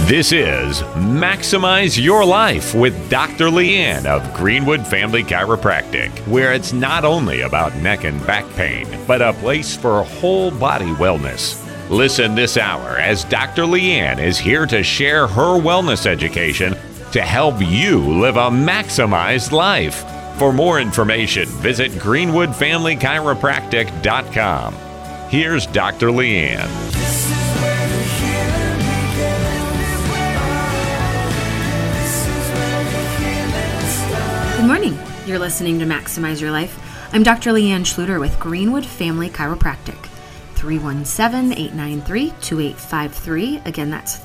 This is Maximize Your Life with Dr. Leanne of Greenwood Family Chiropractic, where it's not only about neck and back pain, but a place for whole body wellness. Listen this hour as Dr. Leanne is here to share her wellness education to help you live a maximized life. For more information, visit greenwoodfamilychiropractic.com. Here's Dr. Leanne. Good morning. You're listening to Maximize Your Life. I'm Dr. Leanne Schluter with Greenwood Family Chiropractic. 317-893-2853. Again, that's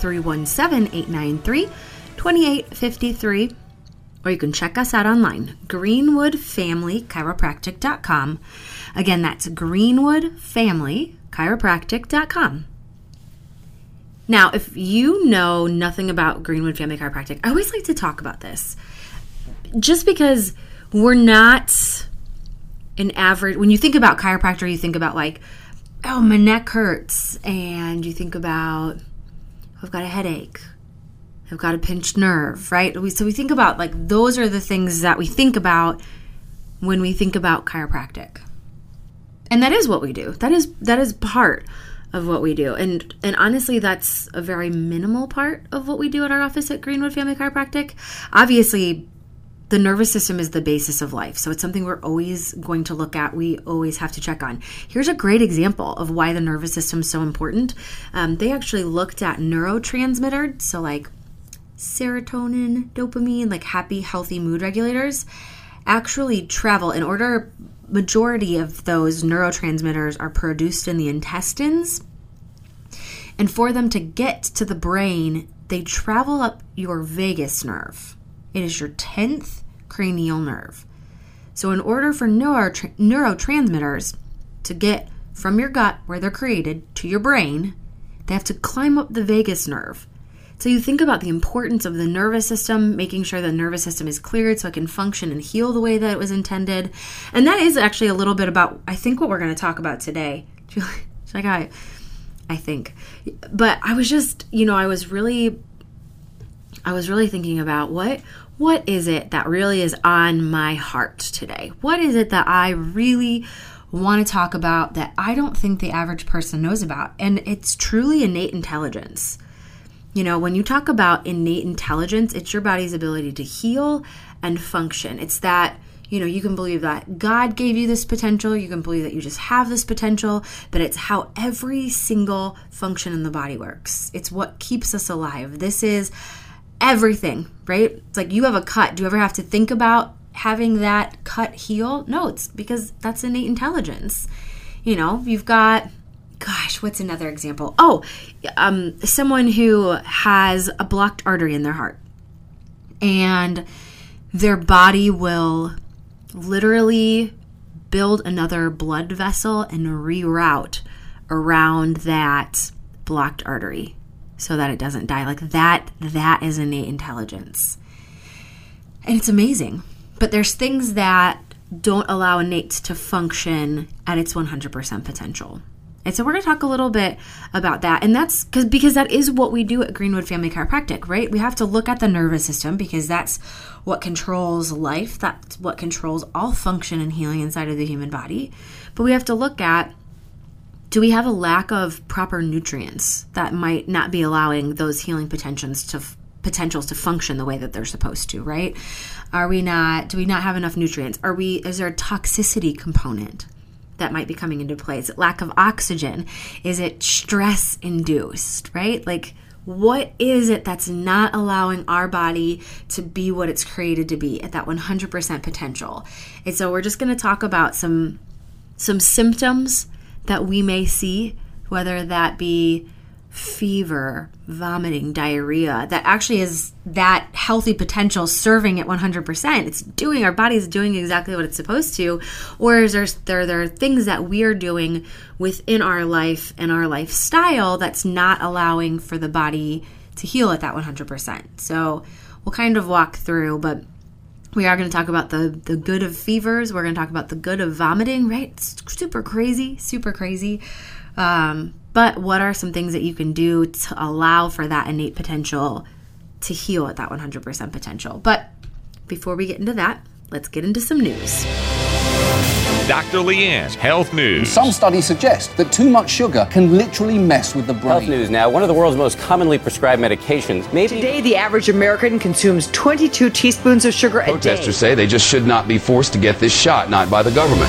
317-893-2853. Or you can check us out online, greenwoodfamilychiropractic.com. Again, that's greenwoodfamilychiropractic.com. Now, if you know nothing about Greenwood Family Chiropractic, I always like to talk about this. Just because we're not an average, when you think about chiropractor, you think about like, oh, my neck hurts, and you think about, I've got a headache, I've got a pinched nerve, right? So we think about like, those are the things that we think about when we think about chiropractic. And that is what we do. That is part of what we do. And honestly, that's a very minimal part of what we do at our office at Greenwood Family Chiropractic. Obviously, the nervous system is the basis of life, so it's something we're always going to look at. We always have to check on. Here's a great example of why the nervous system is so important. They actually looked at neurotransmitters, so like serotonin, dopamine, like happy, healthy mood regulators, actually travel. In order, majority of those neurotransmitters are produced in the intestines, and for them to get to the brain, they travel up your vagus nerve. It is your 10th cranial nerve. So in order for neurotransmitters to get from your gut, where they're created, to your brain, they have to climb up the vagus nerve. So you think about the importance of the nervous system, making sure the nervous system is cleared so it can function and heal the way that it was intended. And that is actually a little bit about, I think, what we're going to talk about today. Like I think. But I was just, I was really thinking about what is it that really is on my heart today? What is it that I really want to talk about that I don't think the average person knows about? And it's truly innate intelligence. When you talk about innate intelligence, it's your body's ability to heal and function. It's that, you can believe that God gave you this potential. You can believe that you just have this potential, but it's how every single function in the body works. It's what keeps us alive. This is everything, right? It's like you have a cut. Do you ever have to think about having that cut heal? No, it's because that's innate intelligence. You've got, what's another example? Someone who has a blocked artery in their heart, and their body will literally build another blood vessel and reroute around that blocked artery so that it doesn't die. Like that is innate intelligence. And it's amazing. But there's things that don't allow innate to function at its 100% potential. And so we're going to talk a little bit about that. And that's because that is what we do at Greenwood Family Chiropractic, right? We have to look at the nervous system because that's what controls life. That's what controls all function and healing inside of the human body. But we have to look at, do we have a lack of proper nutrients that might not be allowing those healing potentials to function the way that they're supposed to, right? Do we not have enough nutrients? Is there a toxicity component that might be coming into play? Is it lack of oxygen? Is it stress induced, right? Like, what is it that's not allowing our body to be what it's created to be at that 100% potential? And so we're just going to talk about some symptoms that we may see, whether that be fever, vomiting, diarrhea, that actually is that healthy potential serving at 100%. Our body's doing exactly what it's supposed to. Or is there are things that we are doing within our life and our lifestyle that's not allowing for the body to heal at that 100%. So we'll kind of walk through, but we are going to talk about the good of fevers. We're going to talk about the good of vomiting, right? It's super crazy. But what are some things that you can do to allow for that innate potential to heal at that 100% potential? But before we get into that, let's get into some news. Dr. Leanne's Health News. Some studies suggest that too much sugar can literally mess with the brain. Health News now, one of the world's most commonly prescribed medications. Today, the average American consumes 22 teaspoons of sugar a day. Protesters say they just should not be forced to get this shot, not by the government.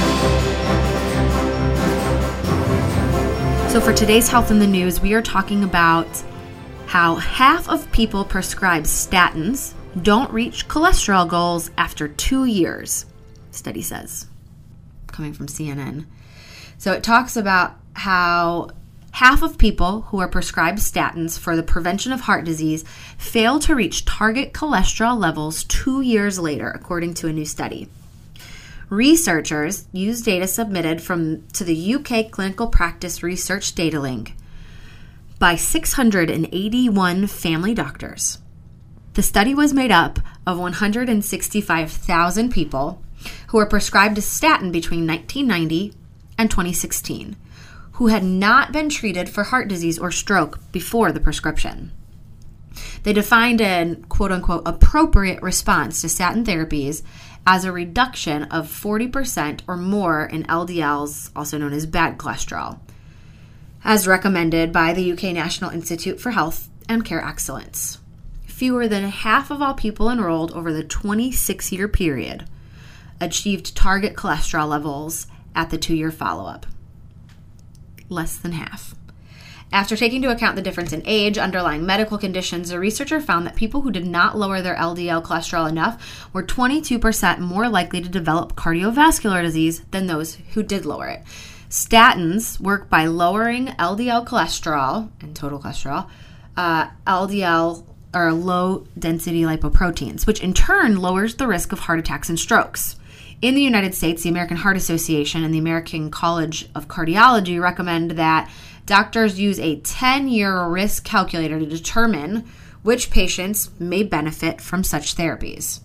So for today's Health in the News, we are talking about how half of people prescribed statins don't reach cholesterol goals after 2 years, study says, coming from CNN. So it talks about how half of people who are prescribed statins for the prevention of heart disease fail to reach target cholesterol levels 2 years later, according to a new study. Researchers used data submitted to the UK Clinical Practice Research Data Link by 681 family doctors. The study was made up of 165,000 people who were prescribed a statin between 1990 and 2016, who had not been treated for heart disease or stroke before the prescription. They defined an quote-unquote appropriate response to statin therapies as a reduction of 40% or more in LDLs, also known as bad cholesterol, as recommended by the UK National Institute for Health and Care Excellence. Fewer than half of all people enrolled over the 26-year period achieved target cholesterol levels at the 2-year follow-up. Less than half. After taking into account the difference in age, underlying medical conditions, the researcher found that people who did not lower their LDL cholesterol enough were 22% more likely to develop cardiovascular disease than those who did lower it. Statins work by lowering LDL cholesterol and total cholesterol, LDL or low-density lipoproteins, which in turn lowers the risk of heart attacks and strokes. In the United States, the American Heart Association and the American College of Cardiology recommend that doctors use a 10-year risk calculator to determine which patients may benefit from such therapies.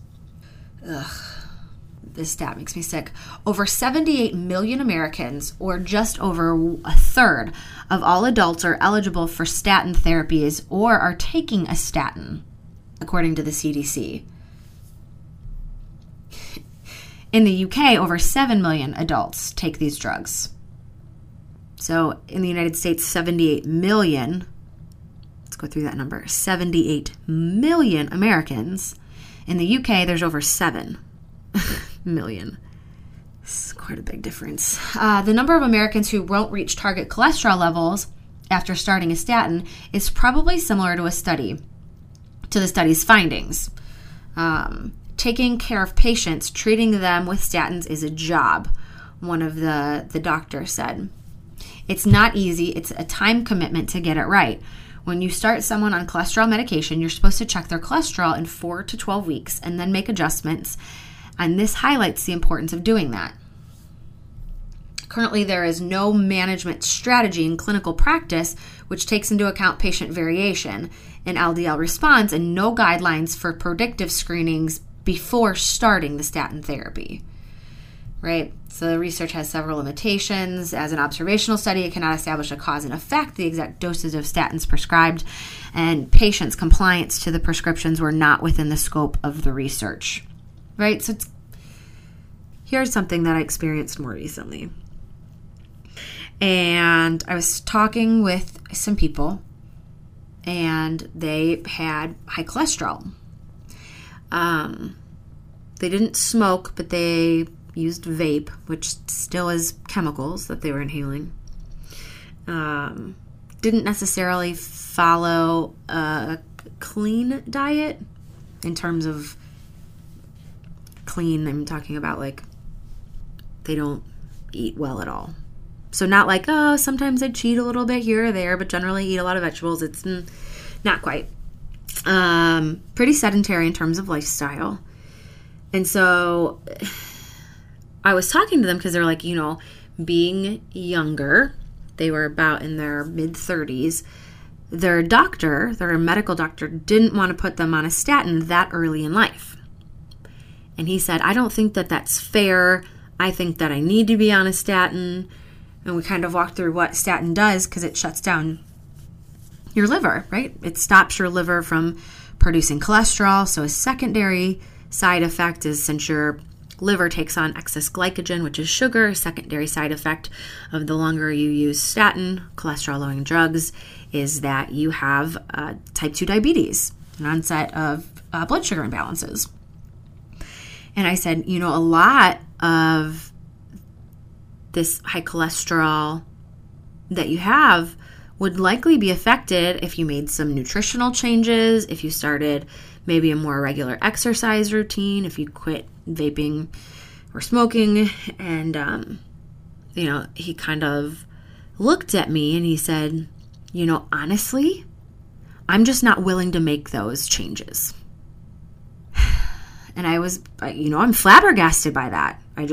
This stat makes me sick. Over 78 million Americans, or just over a third of all adults, are eligible for statin therapies or are taking a statin, according to the CDC. In the UK, over 7 million adults take these drugs. So in the United States, 78 million, let's go through that number, 78 million Americans. In the UK, there's over 7 million. It's quite a big difference. The number of Americans who won't reach target cholesterol levels after starting a statin is probably similar to the study's findings. Taking care of patients, treating them with statins is a job, one of the doctors said. It's not easy. It's a time commitment to get it right. When you start someone on cholesterol medication, you're supposed to check their cholesterol in 4 to 12 weeks and then make adjustments. And this highlights the importance of doing that. Currently, there is no management strategy in clinical practice which takes into account patient variation in LDL response and no guidelines for predictive screenings before starting the statin therapy. Right? So the research has several limitations. As an observational study, it cannot establish a cause and effect, the exact doses of statins prescribed, and patients' compliance to the prescriptions were not within the scope of the research. Right? So here's something that I experienced more recently. And I was talking with some people, and they had high cholesterol. They didn't smoke, but they used vape, which still is chemicals that they were inhaling. Didn't necessarily follow a clean diet. In terms of clean, I'm talking about like they don't eat well at all. So not like, oh, sometimes I cheat a little bit here or there, but generally eat a lot of vegetables. It's not quite. Pretty sedentary in terms of lifestyle. And so I was talking to them because they're like, being younger, they were about in their mid-30s, their medical doctor, didn't want to put them on a statin that early in life. And he said, I don't think that that's fair. I think that I need to be on a statin. And we kind of walked through what statin does because it shuts down your liver, right? It stops your liver from producing cholesterol. So a secondary side effect is, since your liver takes on excess glycogen, which is sugar, a secondary side effect of the longer you use statin, cholesterol-lowering drugs, is that you have type 2 diabetes, an onset of blood sugar imbalances. And I said, a lot of this high cholesterol that you have would likely be affected if you made some nutritional changes, if you started maybe a more regular exercise routine, if you quit vaping or smoking. And, he kind of looked at me and he said, honestly, I'm just not willing to make those changes. And I was, I'm flabbergasted by that. It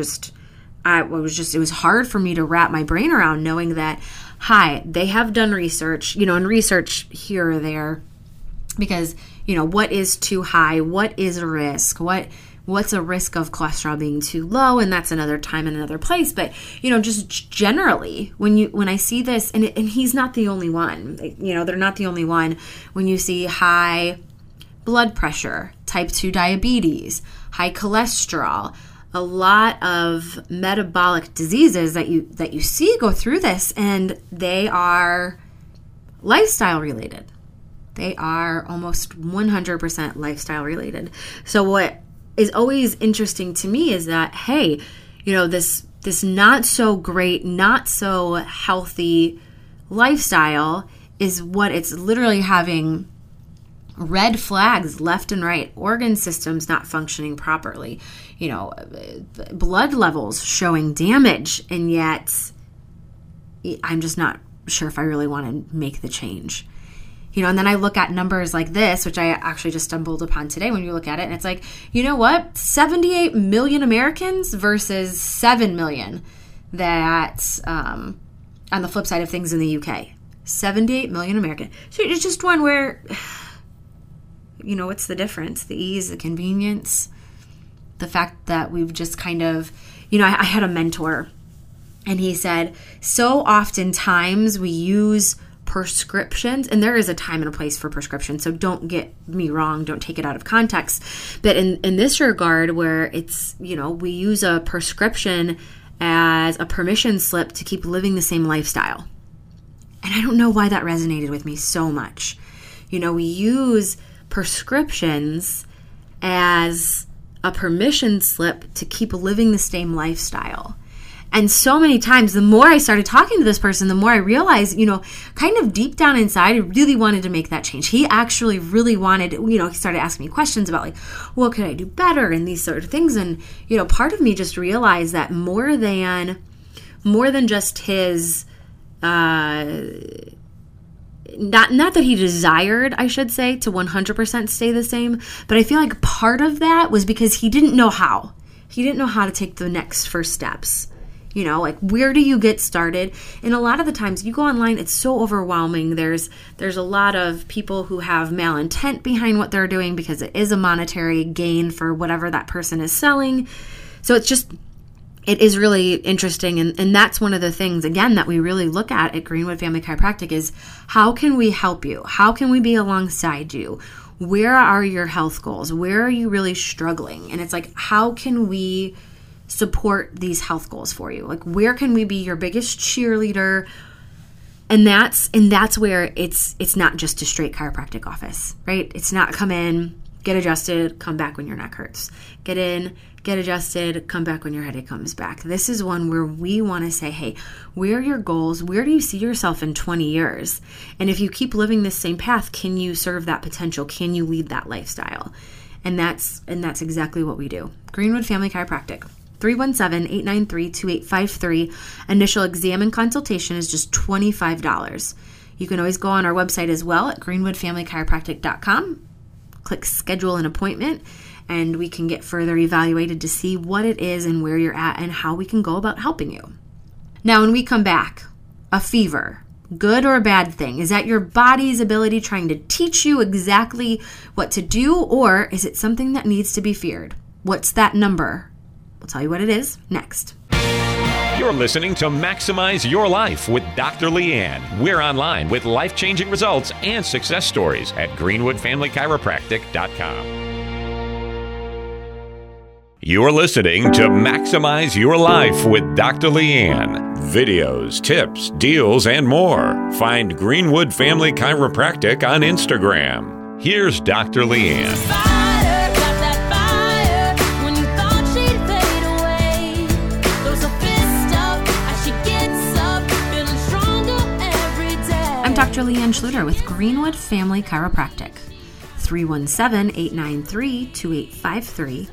was hard for me to wrap my brain around knowing that, they have done research, and research here or there, because, what is too high? What is a risk? What's a risk of cholesterol being too low? And that's another time and another place. But, just generally, when I see this, and he's not the only one, they're not the only one. When you see high blood pressure, type 2 diabetes, high cholesterol, a lot of metabolic diseases that you see go through this, and they are lifestyle related. They are almost 100% lifestyle related. So what is always interesting to me is that, this not so great, not so healthy lifestyle is what it's literally having red flags left and right, organ systems not functioning properly, blood levels showing damage, and yet I'm just not sure if I really want to make the change. And then I look at numbers like this, which I actually just stumbled upon today when you look at it, and it's like, 78 million Americans versus 7 million that, on the flip side of things in the UK, 78 million Americans. So it's just one where, what's the difference? The ease, the convenience, the fact that we've just kind of, I had a mentor, and he said, so oftentimes we use prescriptions, and there is a time and a place for prescriptions, so don't get me wrong, don't take it out of context, but in this regard, where it's, we use a prescription as a permission slip to keep living the same lifestyle. And I don't know why that resonated with me so much. We use prescriptions as a permission slip to keep living the same lifestyle. And so many times, the more I started talking to this person, the more I realized, kind of deep down inside, I really wanted to make that change. He actually really wanted, he started asking me questions about like, what could I do better and these sort of things. And, part of me just realized that more than just his, not that he desired, I should say, to 100% stay the same, but I feel like part of that was because he didn't know how. He didn't know how to take the next first steps. Like, where do you get started? And a lot of the times you go online, it's so overwhelming. There's a lot of people who have malintent behind what they're doing because it is a monetary gain for whatever that person is selling. So it is really interesting. And that's one of the things, again, that we really look at Greenwood Family Chiropractic is how can we help you? How can we be alongside you? Where are your health goals? Where are you really struggling? And it's like, how can we support these health goals for you? Like, where can we be your biggest cheerleader? And that's where it's not just a straight chiropractic office, right? It's not come in, get adjusted, come back when your neck hurts. Get in, get adjusted, come back when your headache comes back. This is one where we want to say, hey, where are your goals? Where do you see yourself in 20 years? And if you keep living this same path, can you serve that potential? Can you lead that lifestyle? And that's exactly what we do. Greenwood Family Chiropractic. 317-893-2853. Initial exam and consultation is just $25. You can always go on our website as well at greenwoodfamilychiropractic.com. Click schedule an appointment, and we can get further evaluated to see what it is and where you're at and how we can go about helping you. Now, when we come back, a fever, good or a bad thing? Is that your body's ability trying to teach you exactly what to do, or is it something that needs to be feared? What's that number? I'll tell you what it is next. You're listening to Maximize Your Life with Dr. Leanne. We're online with life-changing results and success stories at GreenwoodFamilyChiropractic.com. You're listening to Maximize Your Life with Dr. Leanne. Videos, tips, deals, and more. Find Greenwood Family Chiropractic on Instagram. Here's Dr. Leanne. Dr. Leanne Schluter with Greenwood Family Chiropractic. 317-893-2853,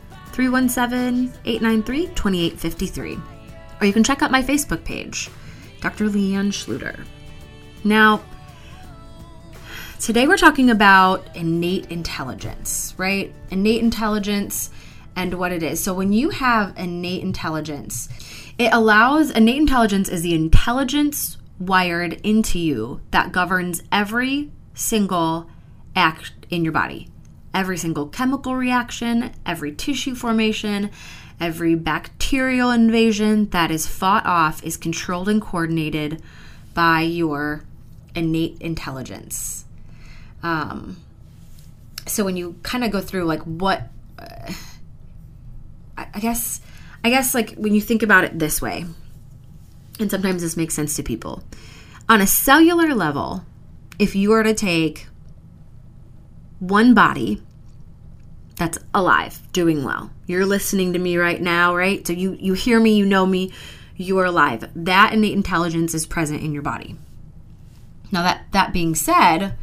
317-893-2853. Or you can check out my Facebook page, Dr. Leanne Schluter. Now, today we're talking about innate intelligence, right? Innate intelligence and what it is. So when you have innate intelligence, innate intelligence is the intelligence wired into you that governs every single act in your body. Every single chemical reaction, every tissue formation, every bacterial invasion that is fought off is controlled and coordinated by your innate intelligence. So when you kind of go through like what, I guess like when you think about it this way, and sometimes this makes sense to people. On a cellular level, if you were to take one body that's alive, doing well, you're listening to me right now, right? So you hear me, you know me, you are alive. That innate intelligence is present in your body. Now that being said,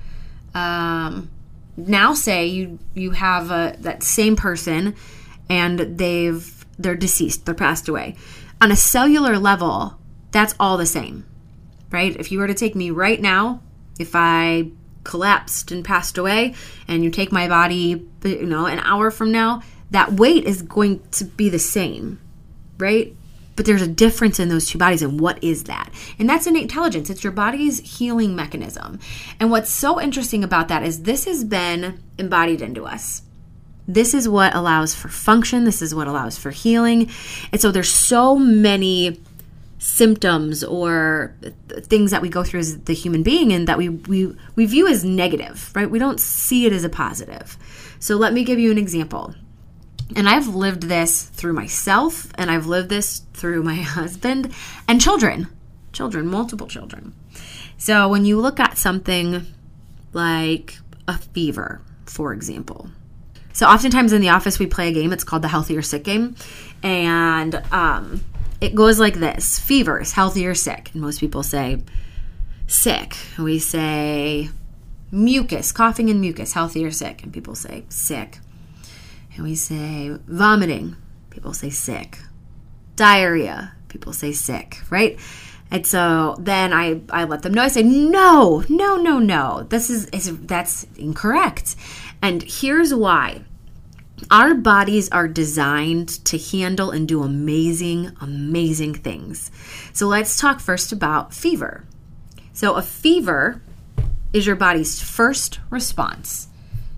now say you have that same person and they're deceased, they're passed away. On a cellular level, that's all the same, right? If you were to take me right now, if I collapsed and passed away, and you take my body, an hour from now, that weight is going to be the same, right? But there's a difference in those two bodies, and what is that? And that's innate intelligence. It's your body's healing mechanism. And what's so interesting about that is this has been embodied into us. This is what allows for function. This is what allows for healing. And so there's so many symptoms or things that we go through as the human being and that we view as negative, right? We don't see it as a positive. So let me give you an example. And I've lived this through myself, and I've lived this through my husband and children, multiple children. So when you look at something like a fever, for example. So oftentimes in the office we play a game. It's called the Healthy or Sick game. And it goes like this: fever is healthy or sick. And most people say sick. We say mucus, coughing and mucus, healthy or sick. And people say sick. And we say vomiting. People say sick. Diarrhea. People say sick, right? And so then I let them know. I say, no. That's incorrect. And here's why. Our bodies are designed to handle and do amazing, amazing things. So let's talk first about fever. So a fever is your body's first response.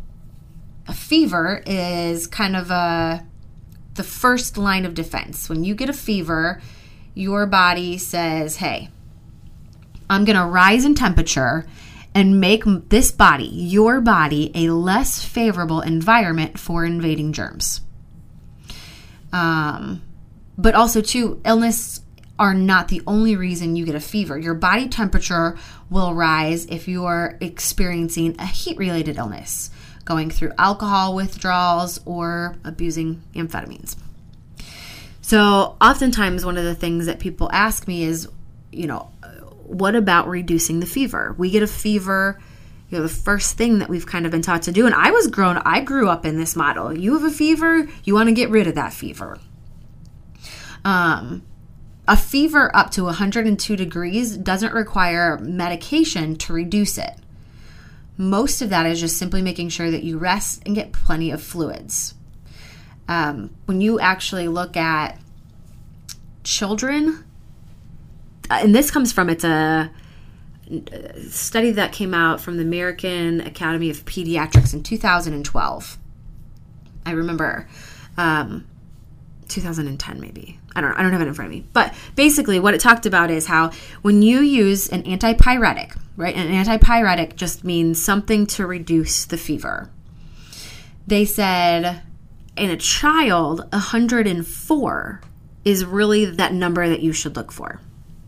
A fever is kind of the first line of defense. When you get a fever, your body says, hey, I'm going to rise in temperature and make this body, your body, a less favorable environment for invading germs. But also, too, illness are not the only reason you get a fever. Your body temperature will rise if you are experiencing a heat-related illness, going through alcohol withdrawals or abusing amphetamines. So oftentimes one of the things that people ask me is, what about reducing the fever? We get a fever, the first thing that we've kind of been taught to do. And I grew up in this model. You have a fever, you want to get rid of that fever. A fever up to 102 degrees doesn't require medication to reduce it. Most of that is just simply making sure that you rest and get plenty of fluids. When you actually look at children, and this comes from, it's a study that came out from the American Academy of Pediatrics in 2012. I remember 2010 maybe. I don't have it in front of me. But basically what it talked about is how when you use an antipyretic, right? An antipyretic just means something to reduce the fever. They said in a child, 104 is really that number that you should look for.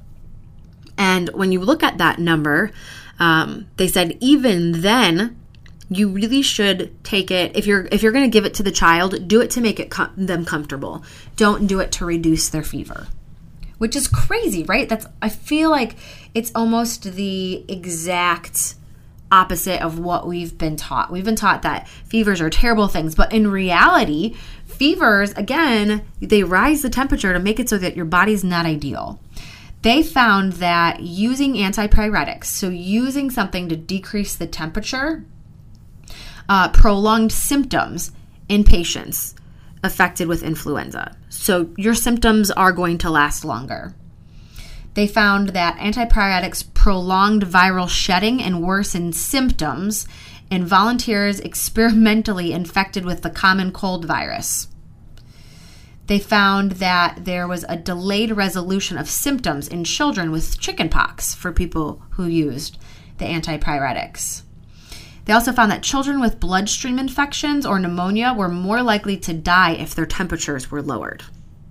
And when you look at that number, they said even then, you really should take it, if you're going to give it to the child, do it to make it them comfortable. Don't do it to reduce their fever, which is crazy, right? I feel like it's almost the exact opposite of what we've been taught. We've been taught that fevers are terrible things, but in reality, fevers, again, they rise the temperature to make it so that your body's not ideal. They found that using antipyretics, so using something to decrease the temperature, prolonged symptoms in patients affected with influenza. So your symptoms are going to last longer. They found that antipyretics prolonged viral shedding and worsened symptoms in volunteers experimentally infected with the common cold virus. They found that there was a delayed resolution of symptoms in children with chickenpox for people who used the antipyretics. They also found that children with bloodstream infections or pneumonia were more likely to die if their temperatures were lowered.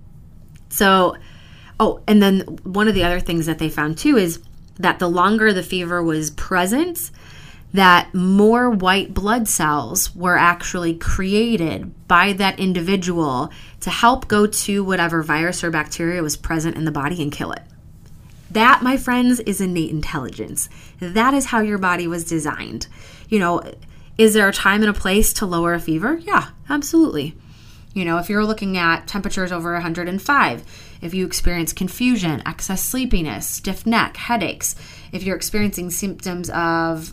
So, and then one of the other things that they found too is that the longer the fever was present, that more white blood cells were actually created by that individual to help go to whatever virus or bacteria was present in the body and kill it. That, my friends, is innate intelligence. That is how your body was designed. Is there a time and a place to lower a fever? Yeah, absolutely. If you're looking at temperatures over 105, if you experience confusion, excess sleepiness, stiff neck, headaches, if you're experiencing symptoms of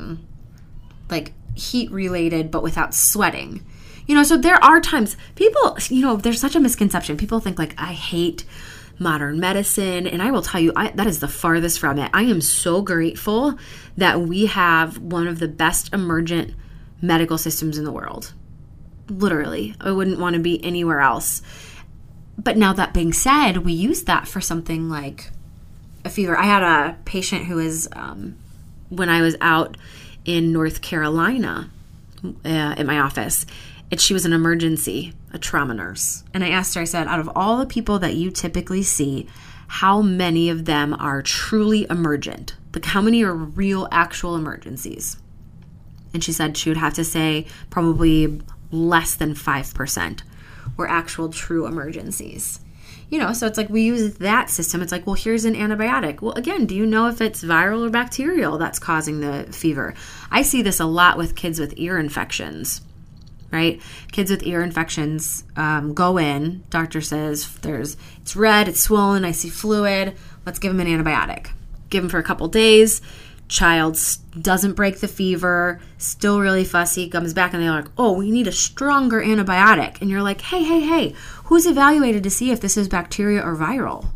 like heat related but without sweating, so there are times people, there's such a misconception. People think like, I hate modern medicine, and I will tell you, that is the farthest from it. I am so grateful that we have one of the best emergent medical systems in the world. Literally, I wouldn't want to be anywhere else. But now that being said, we use that for something like a fever. I had a patient who was, when I was out in North Carolina at my office, and she was an emergency, a trauma nurse. And I asked her, I said, out of all the people that you typically see, how many of them are truly emergent? Like how many are real, actual emergencies? And she said she would have to say probably less than 5% were actual true emergencies. So it's like we use that system. It's like, well, here's an antibiotic. Well, again, do you know if it's viral or bacterial that's causing the fever? I see this a lot with kids with ear infections. Right? Kids with ear infections go in. Doctor says, it's red, it's swollen, I see fluid. Let's give them an antibiotic. Give them for a couple days. Child doesn't break the fever, still really fussy, comes back and they're like, oh, we need a stronger antibiotic. And you're like, hey, who's evaluated to see if this is bacteria or viral?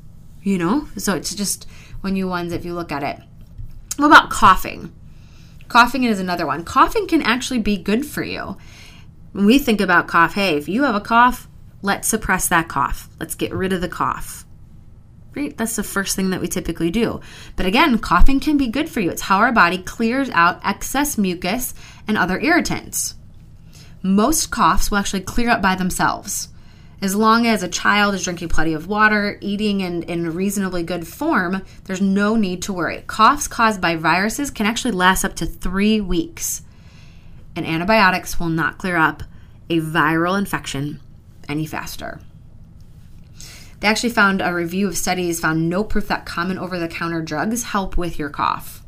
So it's just when if you look at it. What about coughing? Coughing is another one. Coughing can actually be good for you. When we think about cough, hey, if you have a cough, let's suppress that cough. Let's get rid of the cough. Right? That's the first thing that we typically do. But again, coughing can be good for you. It's how our body clears out excess mucus and other irritants. Most coughs will actually clear up by themselves. As long as a child is drinking plenty of water, eating in a reasonably good form, there's no need to worry. Coughs caused by viruses can actually last up to 3 weeks. And antibiotics will not clear up a viral infection any faster. They actually found a review of studies found no proof that common over-the-counter drugs help with your cough.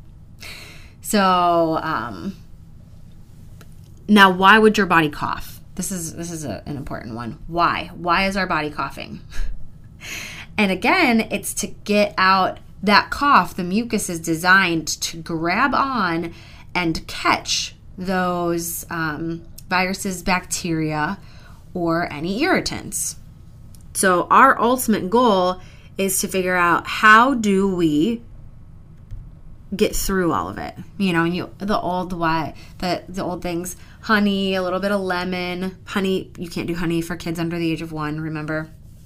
So, now why would your body cough? This is an important one. Why? Why is our body coughing? And again, it's to get out that cough. The mucus is designed to grab on and catch those viruses, bacteria, or any irritants. So our ultimate goal is to figure out how do we get through all of it. You know, and the old things, honey, a little bit of lemon. Honey, you can't do honey for kids under the age of 1, remember?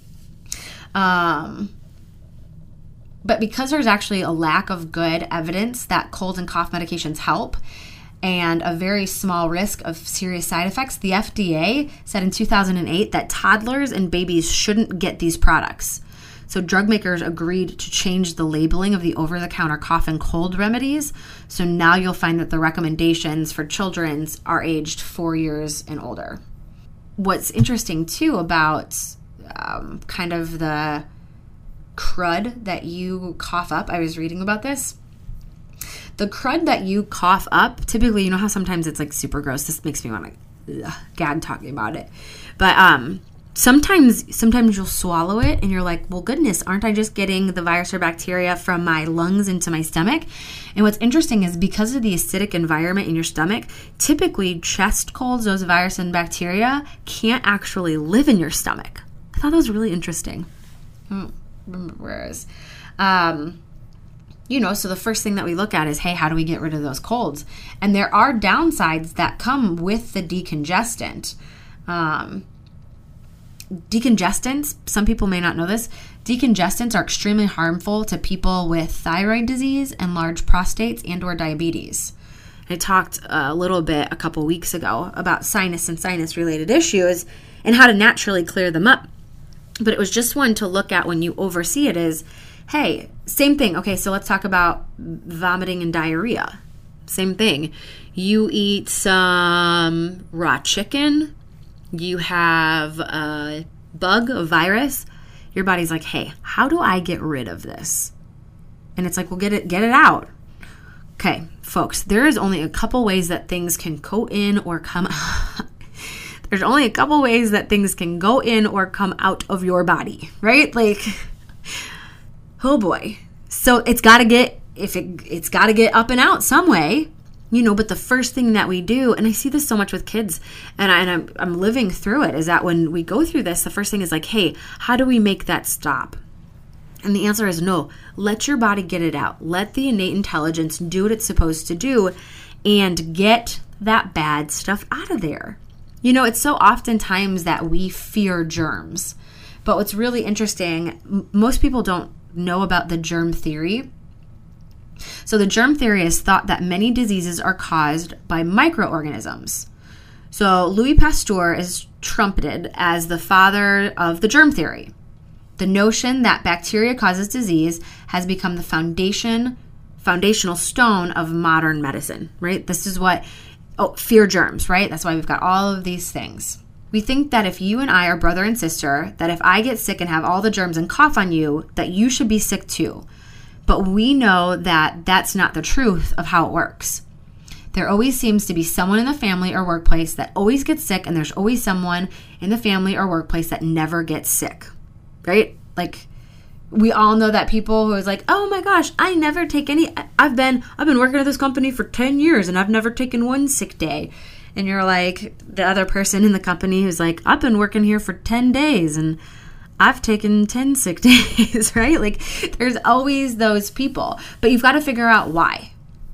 But because there's actually a lack of good evidence that cold and cough medications help, and a very small risk of serious side effects, the FDA said in 2008 that toddlers and babies shouldn't get these products. So drug makers agreed to change the labeling of the over-the-counter cough and cold remedies. So now you'll find that the recommendations for children are aged 4 years and older. What's interesting, too, about kind of the crud that you cough up, I was reading about this. The crud that you cough up, typically, you know how sometimes it's like super gross. This makes me want to gag talking about it. But sometimes you'll swallow it and you're like, well, goodness, aren't I just getting the virus or bacteria from my lungs into my stomach? And what's interesting is because of the acidic environment in your stomach, typically chest colds, those virus and bacteria, can't actually live in your stomach. I thought that was really interesting. I don't remember where it was. You know, so the first thing that we look at is, hey, how do we get rid of those colds? And there are downsides that come with the decongestant. Decongestants, some people may not know this, decongestants are extremely harmful to people with thyroid disease and large prostates and or diabetes. I talked a little bit a couple weeks ago about sinus and sinus-related issues and how to naturally clear them up. But it was just one to look at when you oversee it is, hey, same thing. Okay, so let's talk about vomiting and diarrhea. Same thing. You eat some raw chicken, you have a bug, a virus, your body's like, hey, how do I get rid of this? And it's like, well, get it out. Okay, folks, there is only a couple ways that things can go in or come out. There's only a couple ways that things can go in or come out of your body, right? Like, oh boy. So it's got to get, it's got to get up and out some way, you know, but the first thing that we do, and I see this so much with kids, and I'm living through it, is that when we go through this, the first thing is like, hey, how do we make that stop? And the answer is no. Let your body get it out. Let the innate intelligence do what it's supposed to do and get that bad stuff out of there. You know, it's so oftentimes that we fear germs. But what's really interesting, most people don't know about the germ theory. So the germ theory is thought that many diseases are caused by microorganisms. So Louis Pasteur is trumpeted as the father of the germ theory. The notion that bacteria causes disease has become the foundational stone of modern medicine, right? This is what, fear germs, right? That's why we've got all of these things. We think that if you and I are brother and sister, that if I get sick and have all the germs and cough on you, that you should be sick too. But we know that that's not the truth of how it works. There always seems to be someone in the family or workplace that always gets sick, and there's always someone in the family or workplace that never gets sick, right? Like, we all know that people who is like, oh my gosh, I never take any, I've been working at this company for 10 years and I've never taken one sick day. And you're like, the other person in the company who's like, I've been working here for 10 days and I've taken 10 sick days, right? Like, there's always those people. But you've got to figure out why.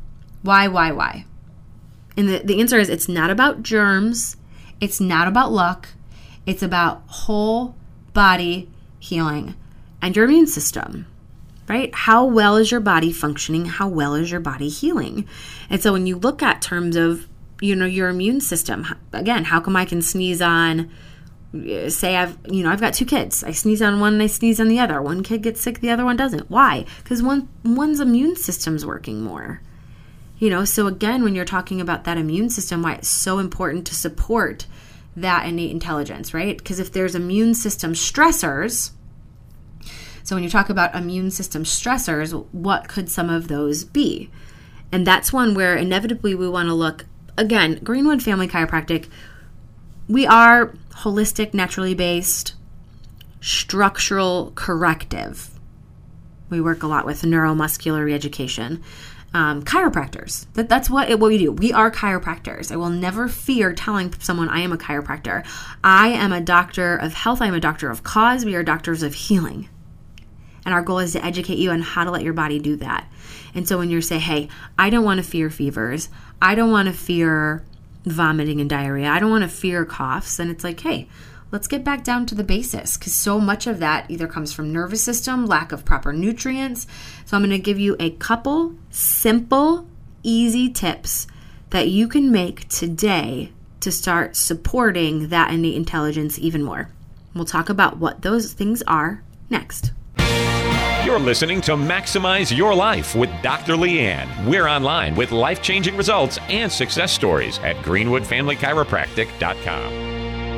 Why? And the answer is, it's not about germs. It's not about luck. It's about whole body healing and your immune system, right? How well is your body functioning? How well is your body healing? And so when you look at terms of, you know, your immune system, again, how come I can sneeze on, say I've got 2 kids. I sneeze on one and I sneeze on the other. One kid gets sick, the other one doesn't. Why? Because one's immune system's working more. You know, so again, when you're talking about that immune system, why it's so important to support that innate intelligence, right? Because if there's immune system stressors, so when you talk about immune system stressors, what could some of those be? And that's one where inevitably we want to look, again, Greenwood Family Chiropractic, we are holistic, naturally based, structural corrective. We work a lot with neuromuscular reeducation. Chiropractors. That's what we do. We are chiropractors. I will never fear telling someone I am a chiropractor. I am a doctor of health. I am a doctor of cause. We are doctors of healing. And our goal is to educate you on how to let your body do that. And so when you say, hey, I don't want to fear fevers, I don't want to fear vomiting and diarrhea, I don't want to fear coughs, and it's like, hey, let's get back down to the basics, because so much of that either comes from nervous system, lack of proper nutrients. So I'm going to give you a couple simple, easy tips that you can make today to start supporting that innate intelligence even more. We'll talk about what those things are next. You're listening to Maximize Your Life with Dr. Leanne. We're online with life-changing results and success stories at GreenwoodFamilyChiropractic.com.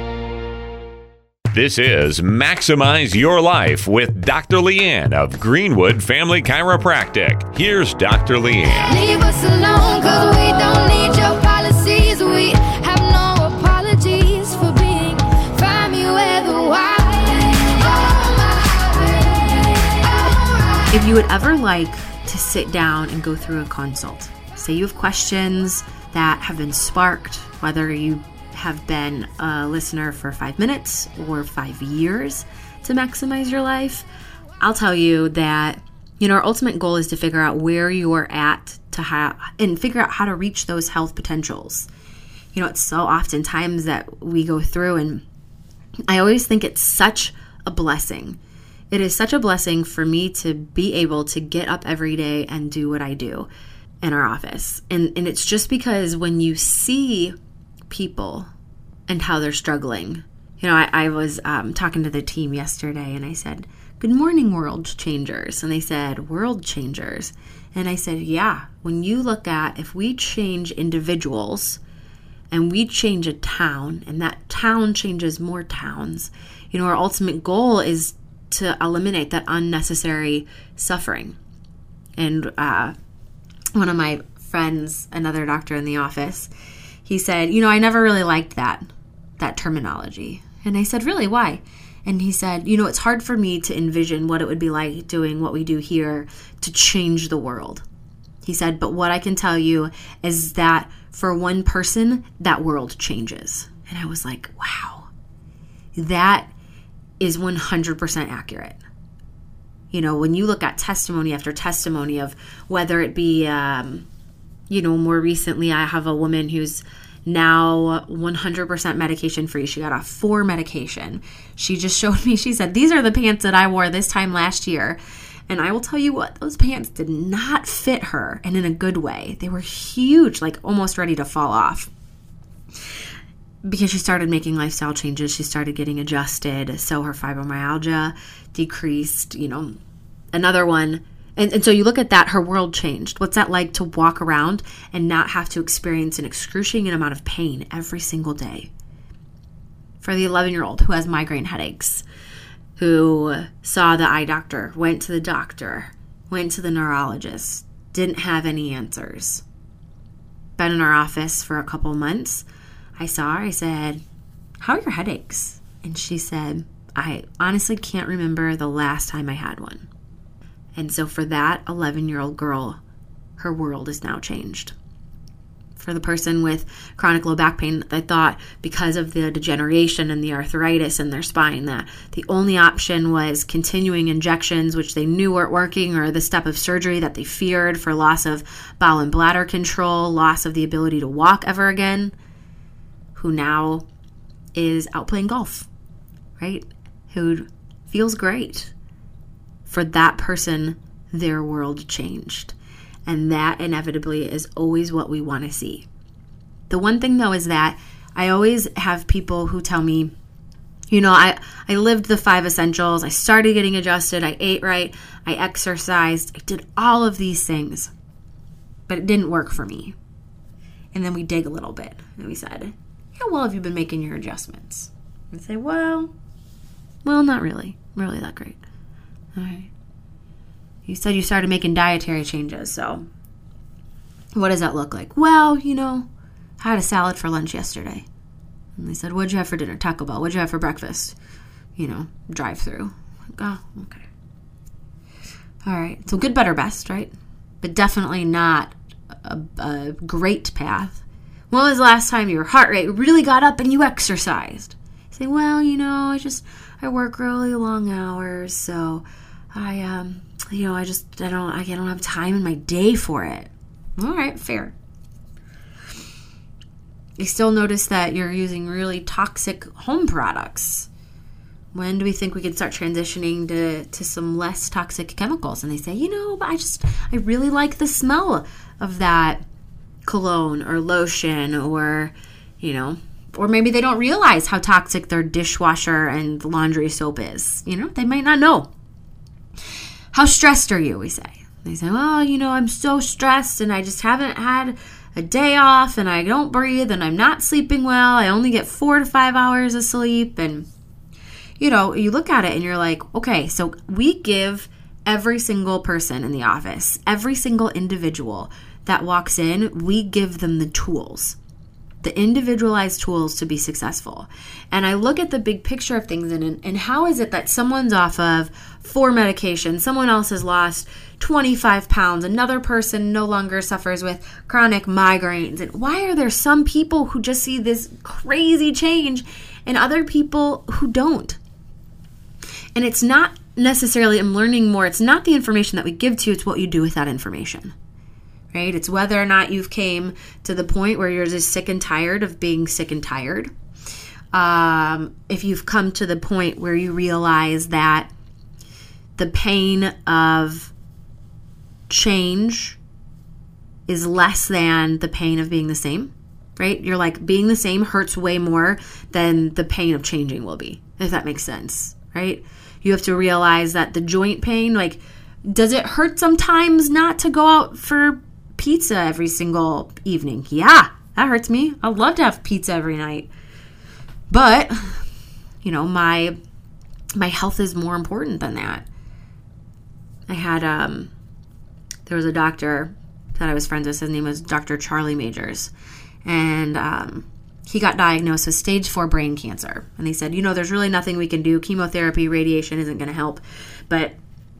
This is Maximize Your Life with Dr. Leanne of Greenwood Family Chiropractic. Here's Dr. Leanne. Leave us alone, 'cause we don't need your policies. We have no apologies for being family with a why. If you would ever like to sit down and go through a consult, say you have questions that have been sparked, whether you have been a listener for 5 minutes or 5 years to maximize your life, I'll tell you that, our ultimate goal is to figure out where you're at and figure out how to reach those health potentials. It's so oftentimes that we go through, and I always think it's such a blessing. It is such a blessing for me to be able to get up every day and do what I do in our office. And it's just because when you see people and how they're struggling, I was talking to the team yesterday, and I said, "Good morning, world changers." And they said, "World changers." And I said, yeah, when you look at if we change individuals and we change a town, and that town changes more towns, our ultimate goal is to eliminate that unnecessary suffering. And one of my friends, another doctor in the office, he said, I never really liked that terminology. And I said, really, why? And he said, it's hard for me to envision what it would be like doing what we do here to change the world. He said, but what I can tell you is that for one person, that world changes. And I was like, wow, that is 100% accurate. When you look at testimony after testimony of whether it be, more recently, I have a woman who's now 100% medication free. She got off 4 medication. She just showed me, she said, these are the pants that I wore this time last year. And I will tell you what, those pants did not fit her, and in a good way. They were huge, like almost ready to fall off. Because she started making lifestyle changes, she started getting adjusted, so her fibromyalgia decreased, another one. And so you look at that, her world changed. What's that like to walk around and not have to experience an excruciating amount of pain every single day? For the 11-year-old who has migraine headaches, who saw the eye doctor, went to the doctor, went to the neurologist, didn't have any answers. Been in our office for a couple months. I saw her, I said, how are your headaches? And she said, I honestly can't remember the last time I had one. And so for that 11-year-old girl, her world is now changed. For the person with chronic low back pain, I thought because of the degeneration and the arthritis in their spine that the only option was continuing injections, which they knew weren't working, or the step of surgery that they feared for loss of bowel and bladder control, loss of the ability to walk ever again, who now is out playing golf, right? Who feels great. For that person, their world changed. And that inevitably is always what we want to see. The one thing, though, is that I always have people who tell me, I lived the 5 essentials. I started getting adjusted. I ate right. I exercised. I did all of these things. But it didn't work for me. And then we dig a little bit. And we said, how well have you been making your adjustments? And say, well, not really. Really that great. All right. You said you started making dietary changes, so what does that look like? Well, I had a salad for lunch yesterday. And they said, what'd you have for dinner? Taco Bell. What'd you have for breakfast? Drive through. Like, oh, okay. All right. So good, better, best, right? But definitely not a great path. When was the last time your heart rate really got up and you exercised? You say, well, I work really long hours, so I don't have time in my day for it. All right, fair. You still notice that you're using really toxic home products. When do we think we can start transitioning to some less toxic chemicals? And they say, but I really like the smell of that cologne or lotion, or maybe they don't realize how toxic their dishwasher and laundry soap is. They might not know. How stressed are you, we say. They say, well, I'm so stressed and I just haven't had a day off and I don't breathe and I'm not sleeping well. I only get 4 to 5 hours of sleep. And, you look at it and you're like, okay, so we give every single person in the office, every single individual that walks in, we give them the tools, the individualized tools to be successful. And I look at the big picture of things and how is it that someone's off of 4 medications, someone else has lost 25 pounds, another person no longer suffers with chronic migraines, and why are there some people who just see this crazy change and other people who don't? And it's not necessarily, I'm learning more, it's not the information that we give to you, it's what you do with that information. Right? It's whether or not you've came to the point where you're just sick and tired of being sick and tired. If you've come to the point where you realize that the pain of change is less than the pain of being the same, right? You're like, being the same hurts way more than the pain of changing will be, if that makes sense, right? You have to realize that the joint pain, like, does it hurt sometimes not to go out for pizza every single evening? Yeah, that hurts me. I'd love to have pizza every night. But, my health is more important than that. I had, there was a doctor that I was friends with. His name was Dr. Charlie Majors. And he got diagnosed with stage 4 brain cancer. And they said, there's really nothing we can do. Chemotherapy, radiation isn't going to help. But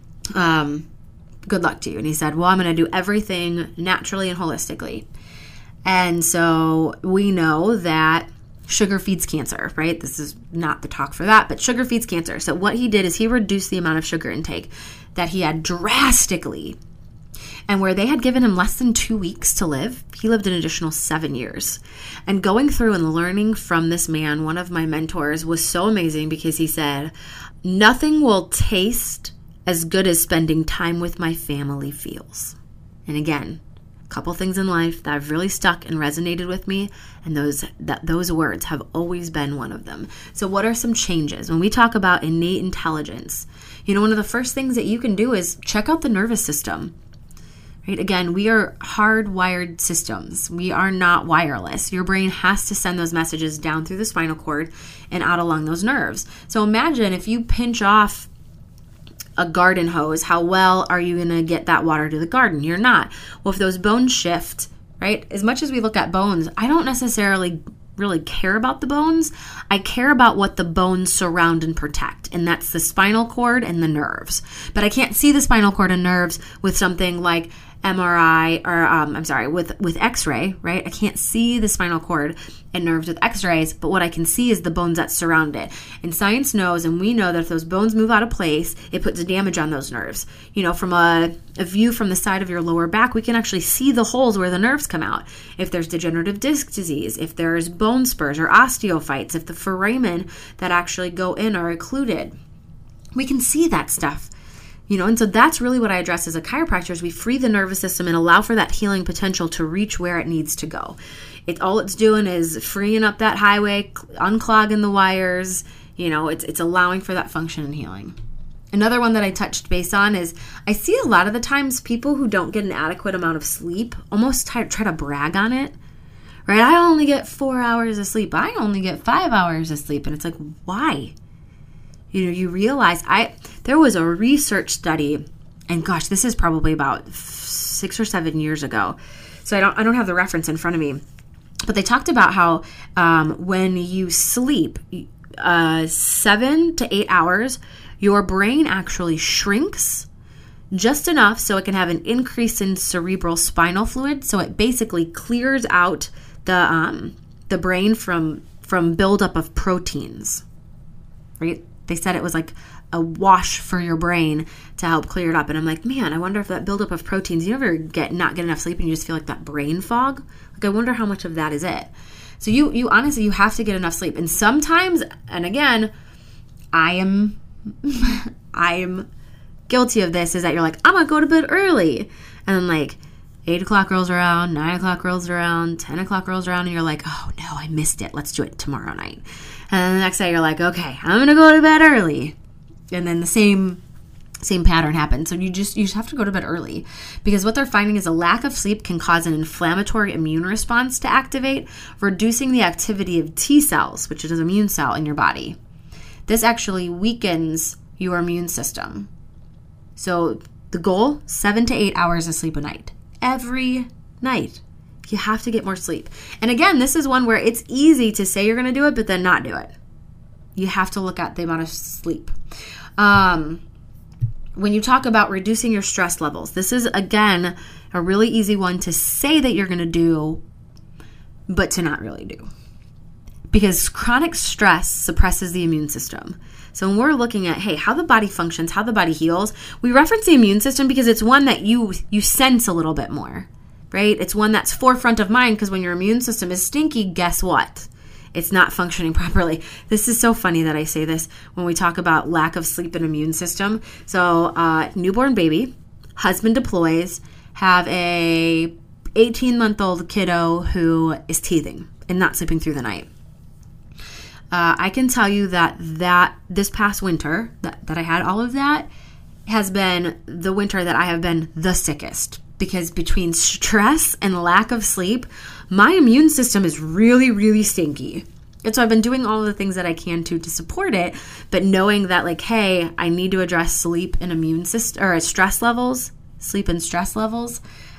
good luck to you. And he said, well, I'm going to do everything naturally and holistically. And so we know that sugar feeds cancer, right? This is not the talk for that, but sugar feeds cancer. So what he did is he reduced the amount of sugar intake that he had drastically. And where they had given him less than 2 weeks to live, he lived an additional 7 years. And going through and learning from this man, one of my mentors, was so amazing because he said, nothing will taste as good as spending time with my family feels. And again, a couple things in life that have really stuck and resonated with me, and those words have always been one of them. So what are some changes? When we talk about innate intelligence, one of the first things that you can do is check out the nervous system. Right? Again, we are hardwired systems. We are not wireless. Your brain has to send those messages down through the spinal cord and out along those nerves. So imagine if you pinch off a garden hose, how well are you going to get that water to the garden? You're not. Well, if those bones shift, right? As much as we look at bones, I don't necessarily really care about the bones. I care about what the bones surround and protect, and that's the spinal cord and the nerves. But I can't see the spinal cord and nerves with something like MRI or with X-ray, right? I can't see the spinal cord and nerves with X-rays, but what I can see is the bones that surround it. And science knows, and we know that if those bones move out of place, it puts damage on those nerves. From a view from the side of your lower back, we can actually see the holes where the nerves come out. If there's degenerative disc disease, if there's bone spurs or osteophytes, if the foramen that actually go in are occluded, we can see that stuff. And so that's really what I address as a chiropractor is we free the nervous system and allow for that healing potential to reach where it needs to go. All it's doing is freeing up that highway, unclogging the wires. It's allowing for that function and healing. Another one that I touched base on is I see a lot of the times people who don't get an adequate amount of sleep almost try to brag on it. Right? I only get 4 hours of sleep. I only get 5 hours of sleep. And it's like, why? You realize there was a research study, and gosh, this is probably about 6 or 7 years ago. So I don't have the reference in front of me, but they talked about how when you sleep 7 to 8 hours, your brain actually shrinks just enough so it can have an increase in cerebral spinal fluid. So it basically clears out the brain from buildup of proteins, right? They said it was like a wash for your brain to help clear it up. And I'm like, man, I wonder if that buildup of proteins, you ever not get enough sleep and you just feel like that brain fog? Like, I wonder how much of that is it. So you honestly, you have to get enough sleep. And sometimes, and again, I am guilty of this, is that you're like, I'm going to go to bed early. And then like 8 o'clock rolls around, 9 o'clock rolls around, 10 o'clock rolls around, and you're like, oh no, I missed it. Let's do it tomorrow night. And then the next day you're like, okay, I'm going to go to bed early. And then the same pattern happens. So you just have to go to bed early, because what they're finding is a lack of sleep can cause an inflammatory immune response to activate, reducing the activity of T cells, which is an immune cell in your body. This actually weakens your immune system. So the goal, 7 to 8 hours of sleep a night. Every night. You have to get more sleep. And again, this is one where it's easy to say you're going to do it, but then not do it. You have to look at the amount of sleep. When you talk about reducing your stress levels, this is, again, a really easy one to say that you're going to do, but to not really do. Because chronic stress suppresses the immune system. So when we're looking at, hey, how the body functions, how the body heals, we reference the immune system because it's one that you sense a little bit more, right? It's one that's forefront of mind, because when your immune system is stinky, guess what? It's not functioning properly. This is so funny that I say this when we talk about lack of sleep and immune system. So newborn baby, husband deploys, have a 18-month-old kiddo who is teething and not sleeping through the night. I can tell you that this past winter that I had all of that has been the winter that I have been the sickest, because between stress and lack of sleep, my immune system is really, really stinky. And so I've been doing all of the things that I can to support it, but knowing that, like, hey, I need to address sleep and immune system, or stress levels, sleep and stress levels.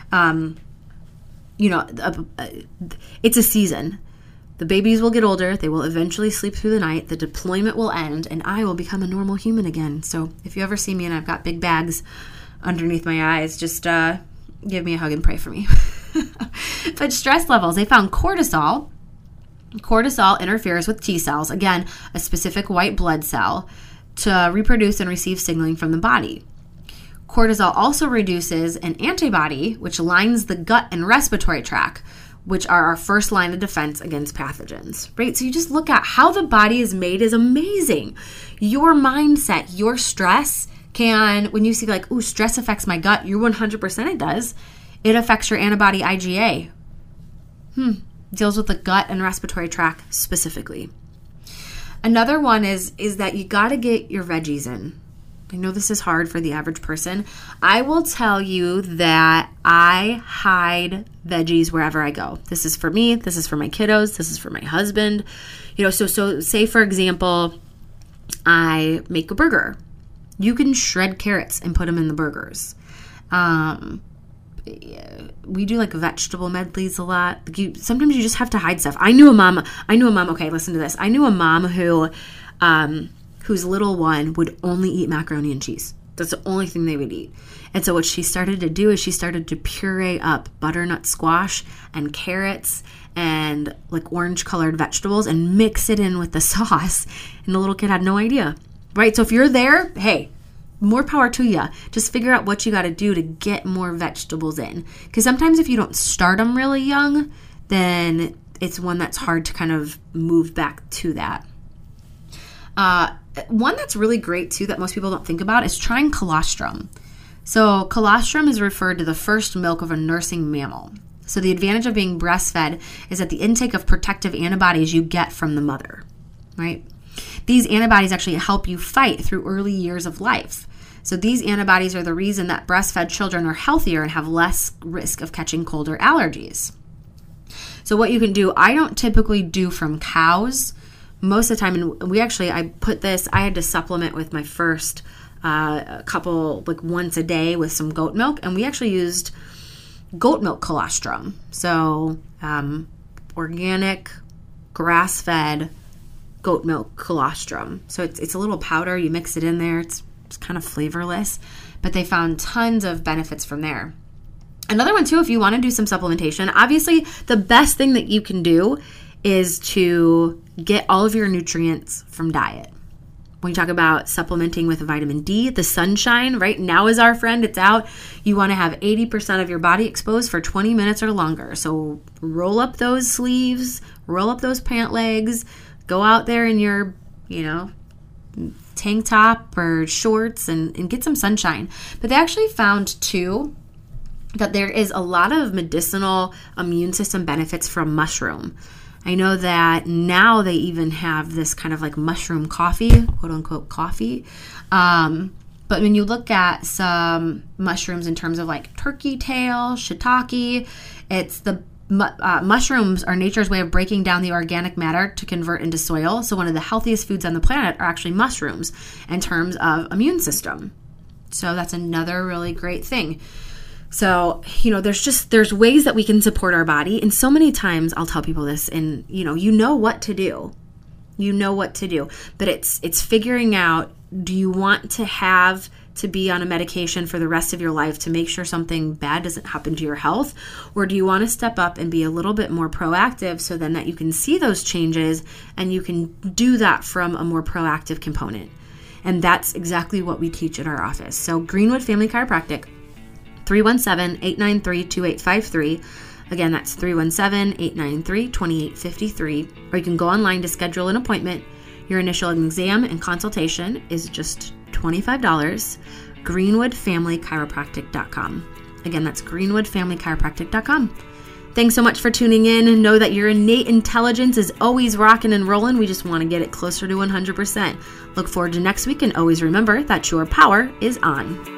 It's a season. The babies will get older. They will eventually sleep through the night. The deployment will end, and I will become a normal human again. So if you ever see me and I've got big bags underneath my eyes, just give me a hug and pray for me. But stress levels, they found cortisol. Cortisol interferes with T cells, again, a specific white blood cell, to reproduce and receive signaling from the body. Cortisol also reduces an antibody, which lines the gut and respiratory tract, which are our first line of defense against pathogens, right? So you just look at how the body is made is amazing. Your mindset, your stress can, when you see like, ooh, stress affects my gut, you're 100% it does. It affects your antibody IgA. Deals with the gut and respiratory tract specifically. Another one is that you got to get your veggies in. I know this is hard for the average person. I will tell you that I hide veggies wherever I go. This is for me. This is for my kiddos. This is for my husband. So say, for example, I make a burger. You can shred carrots and put them in the burgers. We do like vegetable medleys a lot. Sometimes you just have to hide stuff. I knew a mom. Okay, listen to this. I knew a mom whose little one would only eat macaroni and cheese. That's the only thing they would eat. And so what she started to do is she started to puree up butternut squash and carrots and like orange colored vegetables and mix it in with the sauce. And the little kid had no idea, right? So if you're there, hey, more power to you. Just figure out what you got to do to get more vegetables in. Because sometimes if you don't start them really young, then it's one that's hard to kind of move back to that. One that's really great too that most people don't think about is trying colostrum. So colostrum is referred to the first milk of a nursing mammal. So the advantage of being breastfed is that the intake of protective antibodies you get from the mother, right? These antibodies actually help you fight through early years of life. So these antibodies are the reason that breastfed children are healthier and have less risk of catching cold or allergies. So what you can do, I don't typically do from cows most of the time, and I had to supplement with my first couple, like once a day with some goat milk, and we actually used goat milk colostrum. So organic, grass-fed goat milk colostrum. So it's a little powder. You mix it in there. It's kind of flavorless, but they found tons of benefits from there. Another one too, if you want to do some supplementation, obviously the best thing that you can do is to get all of your nutrients from diet, When you talk about supplementing with vitamin D, the sunshine, right now is our friend. It's out. You want to have 80% of your body exposed for 20 minutes or longer. So roll up those sleeves, roll up those pant legs, go out there in your, tank top or shorts and get some sunshine. But they actually found too that there is a lot of medicinal immune system benefits from mushroom. I know that now they even have this kind of like mushroom coffee, quote unquote coffee. But when you look at some mushrooms in terms of like turkey tail, shiitake, it's the mushrooms are nature's way of breaking down the organic matter to convert into soil. So one of the healthiest foods on the planet are actually mushrooms in terms of immune system. So that's another really great thing. So, there's ways that we can support our body. And so many times I'll tell people this and, you know what to do. You know what to do. But it's figuring out, do you want to be on a medication for the rest of your life to make sure something bad doesn't happen to your health? Or do you want to step up and be a little bit more proactive so then that you can see those changes and you can do that from a more proactive component? And that's exactly what we teach at our office. So Greenwood Family Chiropractic, 317-893-2853. Again, that's 317-893-2853. Or you can go online to schedule an appointment. Your initial exam and consultation is just $25. GreenwoodFamilyChiropractic.com. Again, that's GreenwoodFamilyChiropractic.com. Thanks so much for tuning in. Know that your innate intelligence is always rocking and rolling. We just want to get it closer to 100%. Look forward to next week, and always remember that your power is on.